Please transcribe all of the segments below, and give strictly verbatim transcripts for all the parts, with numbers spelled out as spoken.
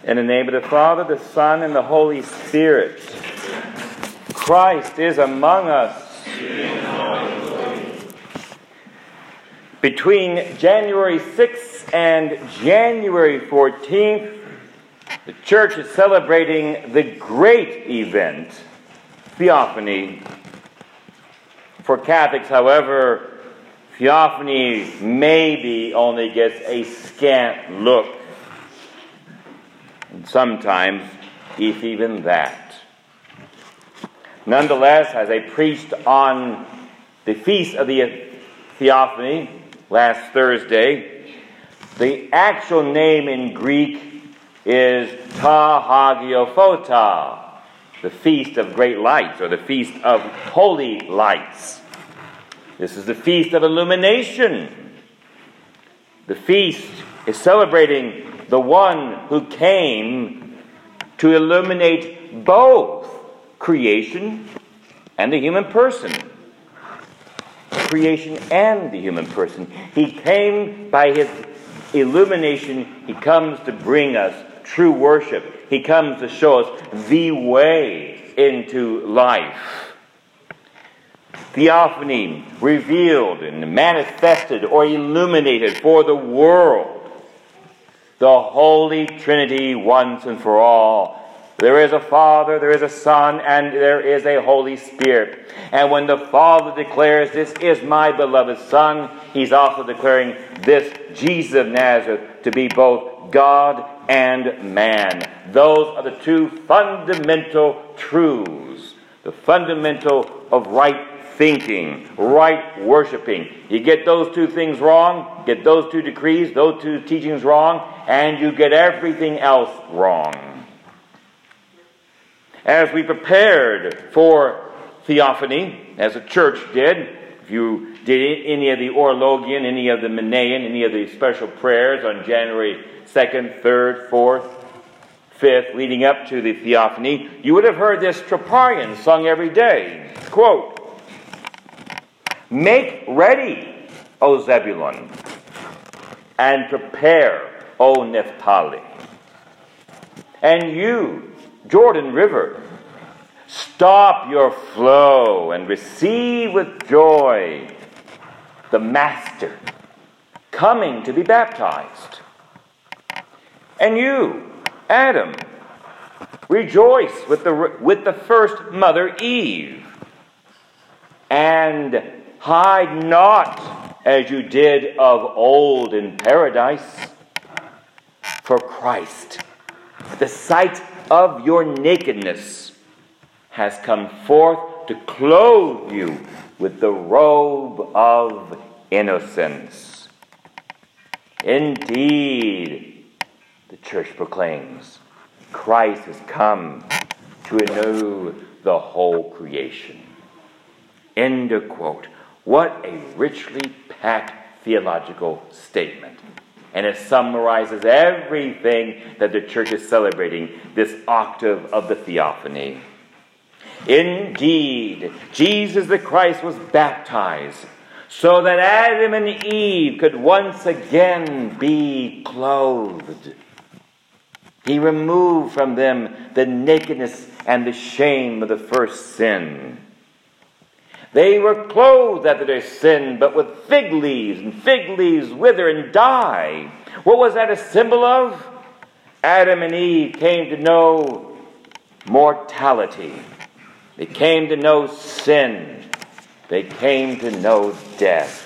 In the name of the Father, the Son, and the Holy Spirit. Christ is among us. Between January sixth and January fourteenth, the Church is celebrating the great event, Theophany. For Catholics, however, Theophany maybe only gets a scant look. And sometimes, if even that. Nonetheless, as I preached on the Feast of the Theophany last Thursday, the actual name in Greek is Ta Hagiiophota, the Feast of Great Lights, or the Feast of Holy Lights. This is the Feast of Illumination. The feast is celebrating the one who came to illuminate both creation and the human person. Creation and the human person. He came by his illumination. He comes to bring us true worship. He comes to show us the way into life. Theophany, revealed and manifested or illuminated for the world. The Holy Trinity once and for all. There is a Father, there is a Son, and there is a Holy Spirit. And when the Father declares, "This is my beloved Son," he's also declaring this Jesus of Nazareth to be both God and man. Those are the two fundamental truths, the fundamental of right thinking, right worshiping. You get those two things wrong, get those two decrees, those two teachings wrong, and you get everything else wrong. As we prepared for Theophany, as the church did, if you did any of the Orologian, any of the Manean, any of the special prayers on January second, third, fourth, fifth, leading up to the Theophany, you would have heard this troparion sung every day. Quote, "Make ready, O Zebulun, and prepare, O Naphtali. And you, Jordan River, stop your flow and receive with joy the Master coming to be baptized. And you, Adam, rejoice with the, with the first mother Eve, and hide not as you did of old in paradise. For Christ, the sight of your nakedness, has come forth to clothe you with the robe of innocence." Indeed, the church proclaims, Christ has come to renew the whole creation. End of quote. What a richly packed theological statement. And it summarizes everything that the church is celebrating this octave of the Theophany. Indeed, Jesus the Christ was baptized so that Adam and Eve could once again be clothed. He removed from them the nakedness and the shame of the first sin. They were clothed after their sin, but with fig leaves, and fig leaves wither and die. What was that a symbol of? Adam and Eve came to know mortality. They came to know sin. They came to know death.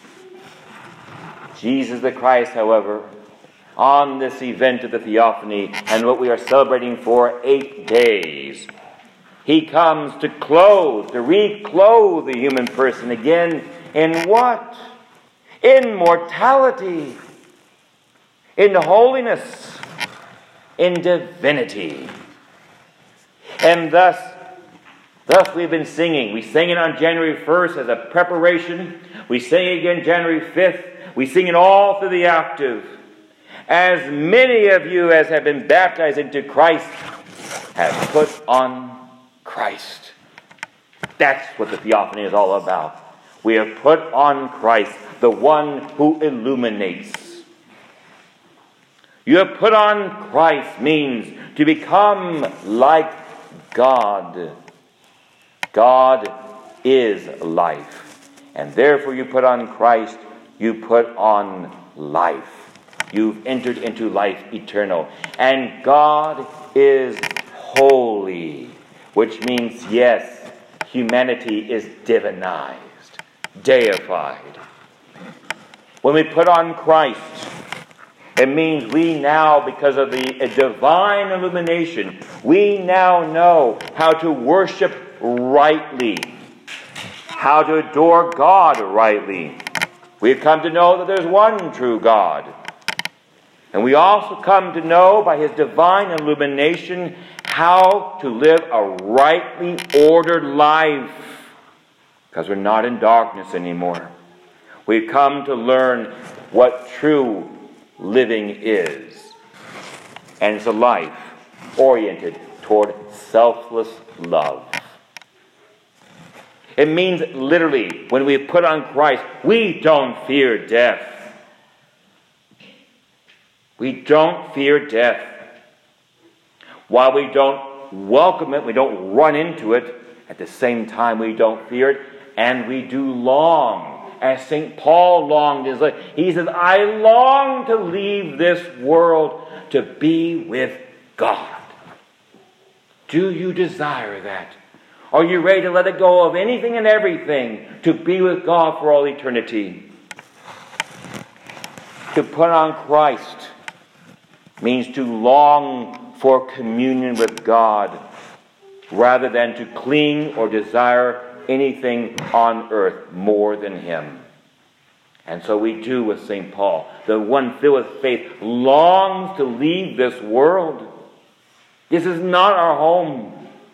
Jesus the Christ, however, on this event of the Theophany, and what we are celebrating for eight days, he comes to clothe, to reclothe the human person again in what? In mortality, in holiness, in divinity. And thus, thus we've been singing. We sang it on January first as a preparation. We sing again January fifth. We sing it all through the octave. As many of you as have been baptized into Christ have put on Christ. That's what the Theophany is all about. We have put on Christ, the one who illuminates. You have put on Christ means to become like God. God is life. And therefore you put on Christ, you put on life. You've entered into life eternal. And God is holy, which means, yes, humanity is divinized, deified. When we put on Christ, it means we now, because of the divine illumination, we now know how to worship rightly, how to adore God rightly. We've come to know that there's one true God. And we also come to know by His divine illumination how to live a rightly ordered life, because we're not in darkness anymore. We've come to learn what true living is. And it's a life oriented toward selfless love. It means literally, when we put on Christ, we don't fear death. We don't fear death. While we don't welcome it, we don't run into it, at the same time we don't fear it, and we do long. As Saint Paul longed, his life. He says, I long to leave this world to be with God. Do you desire that? Are you ready to let it go of anything and everything to be with God for all eternity? To put on Christ means to long for communion with God rather than to cling or desire anything on earth more than Him. And so we do with Saint Paul. The one filled with faith longs to leave this world. This is not our home.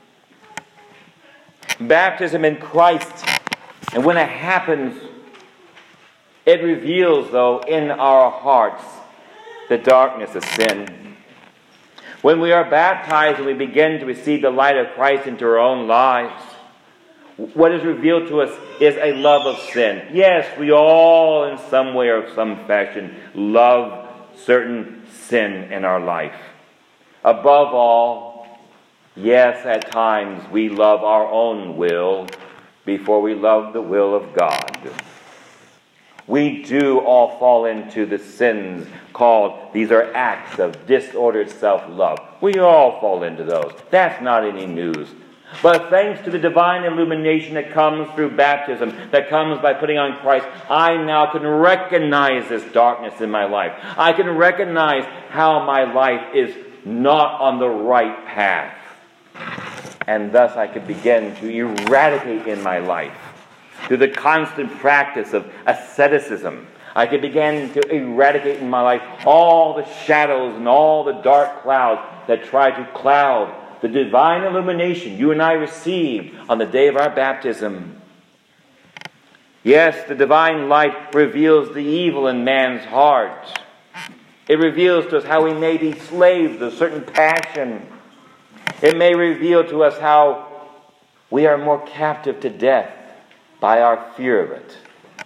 Baptism in Christ, and when it happens, it reveals, though, in our hearts the darkness of sin. When we are baptized and we begin to receive the light of Christ into our own lives, what is revealed to us is a love of sin. Yes, we all, in some way or some fashion, love certain sin in our life. Above all, yes, at times we love our own will before we love the will of God. We do all fall into the sins called, these are acts of disordered self-love. We all fall into those. That's not any news. But thanks to the divine illumination that comes through baptism, that comes by putting on Christ, I now can recognize this darkness in my life. I can recognize how my life is not on the right path. And thus I can begin to eradicate in my life, through the constant practice of asceticism, I can begin to eradicate in my life all the shadows and all the dark clouds that try to cloud the divine illumination you and I received on the day of our baptism. Yes, the divine light reveals the evil in man's heart. It reveals to us how we may be slaves to a certain passion. It may reveal to us how we are more captive to death by our fear of it.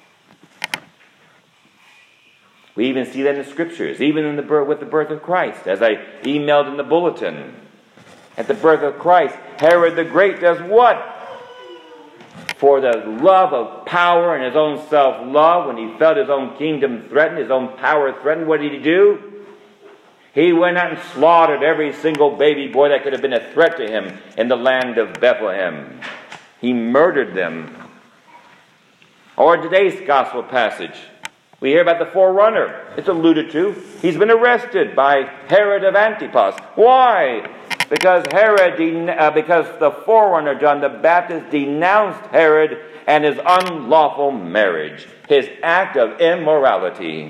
We even see that in the Scriptures, even in the birth, with the birth of Christ. As I emailed in the bulletin, at the birth of Christ, Herod the Great does what? For the love of power and his own self-love, when he felt his own kingdom threatened, his own power threatened, what did he do? He went out and slaughtered every single baby boy that could have been a threat to him in the land of Bethlehem. He murdered them. Or in today's gospel passage, we hear about the forerunner. It's alluded to. He's been arrested by Herod of Antipas. Why? Because Herod, den- uh, because the forerunner, John the Baptist, denounced Herod and his unlawful marriage, his act of immorality.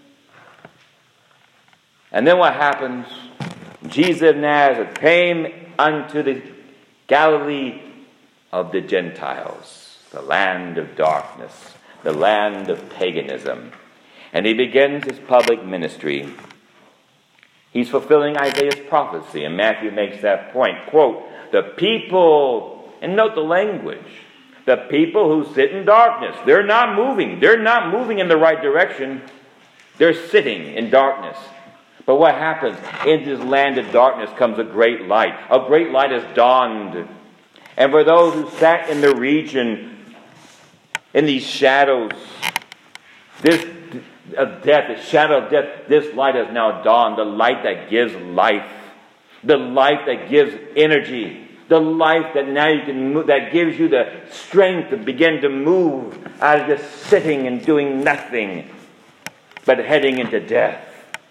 And then what happens? Jesus of Nazareth came unto the Galilee of the Gentiles, the land of darkness, the land of paganism. And he begins his public ministry. He's fulfilling Isaiah's prophecy, and Matthew makes that point. Quote, the people, and note the language, the people who sit in darkness, they're not moving. They're not moving in the right direction. They're sitting in darkness. But what happens? Into this land of darkness comes a great light. A great light has dawned. And for those who sat in the region, in these shadows, this of death, the shadow of death, this light has now dawned. The light that gives life. The life that gives energy. The life that now you can move, that gives you the strength to begin to move out of just sitting and doing nothing, but heading into death.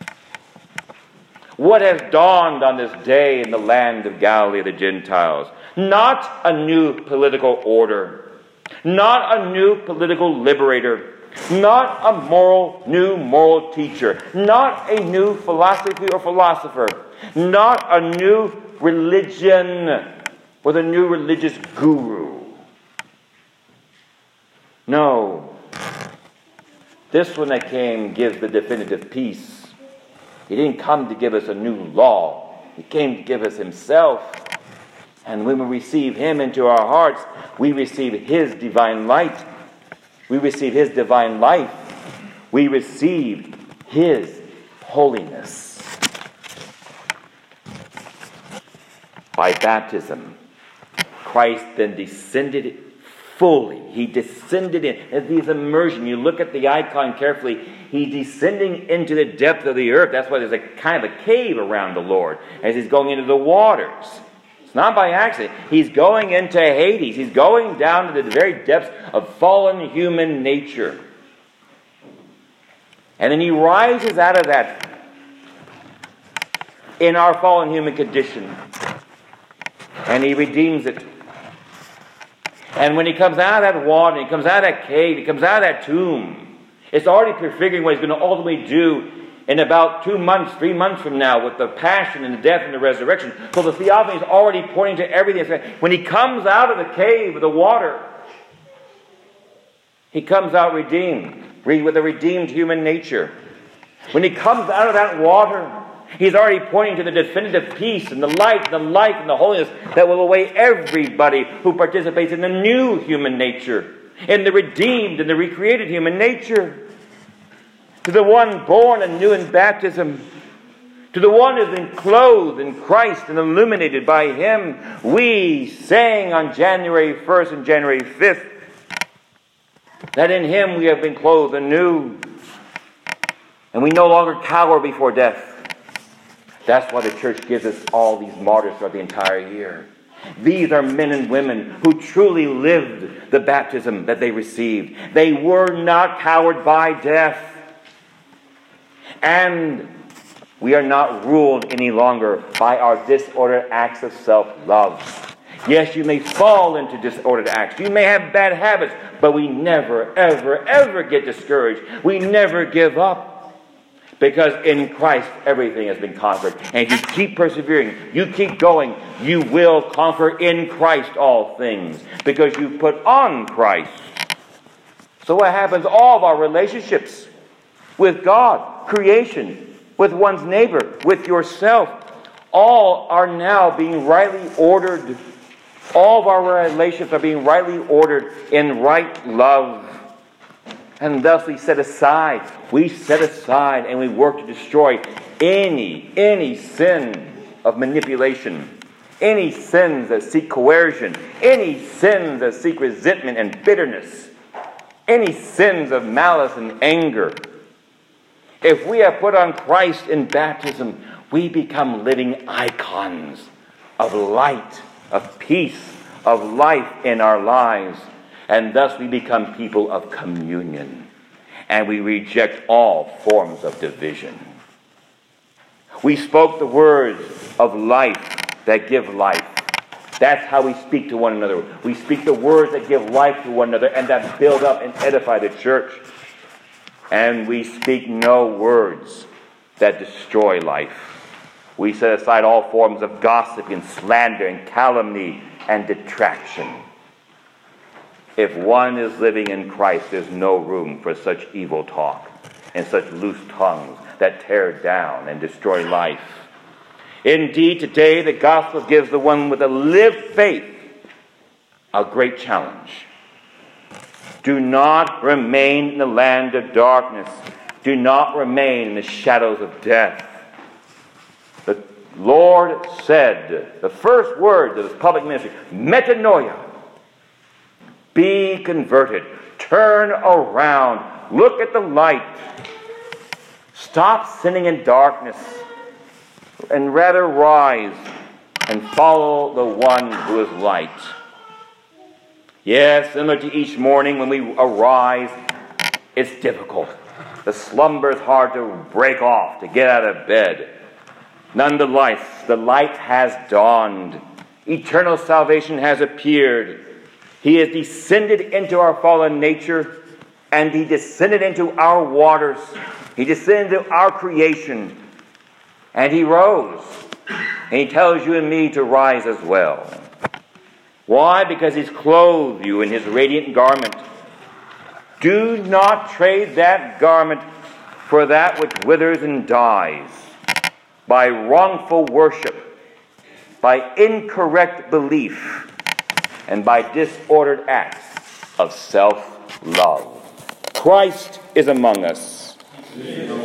What has dawned on this day in the land of Galilee of the Gentiles? Not a new political order, not a new political liberator, not a moral, new moral teacher, not a new philosophy or philosopher, not a new religion with a new religious guru. No. This one that came gives the definitive peace. He didn't come to give us a new law. He came to give us himself. And when we receive him into our hearts, we receive his divine light. We receive his divine life. We receive his holiness. By baptism, Christ then descended fully. He descended in. As these immersion, you look at the icon carefully, he's descending into the depth of the earth. That's why there's a kind of a cave around the Lord as he's going into the waters. It's not by accident. He's going into Hades. He's going down to the very depths of fallen human nature. And then he rises out of that in our fallen human condition. And he redeems it. And when he comes out of that water, he comes out of that cave, he comes out of that tomb, it's already prefiguring what he's going to ultimately do in about two months, three months from now with the passion and the death and the resurrection. So the theophany is already pointing to everything. When he comes out of the cave of the water, he comes out redeemed, with a redeemed human nature. When he comes out of that water, he's already pointing to the definitive peace and the light and the life and the holiness that will await everybody who participates in the new human nature, in the redeemed and the recreated human nature. To the one born anew in baptism, to the one who has been clothed in Christ and illuminated by him, we sang on January first and January fifth that in him we have been clothed anew, and we no longer cower before death. That's why the church gives us all these martyrs throughout the entire year. These are men and women who truly lived the baptism that they received. They were not cowered by death. And we are not ruled any longer by our disordered acts of self-love. Yes, you may fall into disordered acts. You may have bad habits, but we never, ever, ever get discouraged. We never give up. Because in Christ, everything has been conquered. And if you keep persevering, you keep going, you will conquer in Christ all things. Because you put on Christ. So what happens? All of our relationships with God, creation, with one's neighbor, with yourself, all are now being rightly ordered. All of our relationships are being rightly ordered in right love. And thus we set aside, we set aside and we work to destroy any, any sin of manipulation, any sins that seek coercion, any sins that seek resentment and bitterness, any sins of malice and anger. If we have put on Christ in baptism, we become living icons of light, of peace, of life in our lives. And thus we become people of communion. And we reject all forms of division. We spoke the words of life that give life. That's how we speak to one another. We speak the words that give life to one another and that build up and edify the church. And we speak no words that destroy life. We set aside all forms of gossip and slander and calumny and detraction. If one is living in Christ, there's no room for such evil talk and such loose tongues that tear down and destroy life. Indeed, today the gospel gives the one with a lived faith a great challenge. Do not remain in the land of darkness. Do not remain in the shadows of death. The Lord said, the first words of his public ministry, metanoia, be converted, turn around, look at the light, stop sinning in darkness, and rather rise and follow the one who is light. Yes, similar to each morning when we arise, it's difficult. The slumber is hard to break off, to get out of bed. Nonetheless, the light has dawned. Eternal salvation has appeared. He has descended into our fallen nature, and he descended into our waters. He descended into our creation, and he rose. And he tells you and me to rise as well. Why? Because he's clothed you in his radiant garment. Do not trade that garment for that which withers and dies by wrongful worship, by incorrect belief, and by disordered acts of self-love. Christ is among us.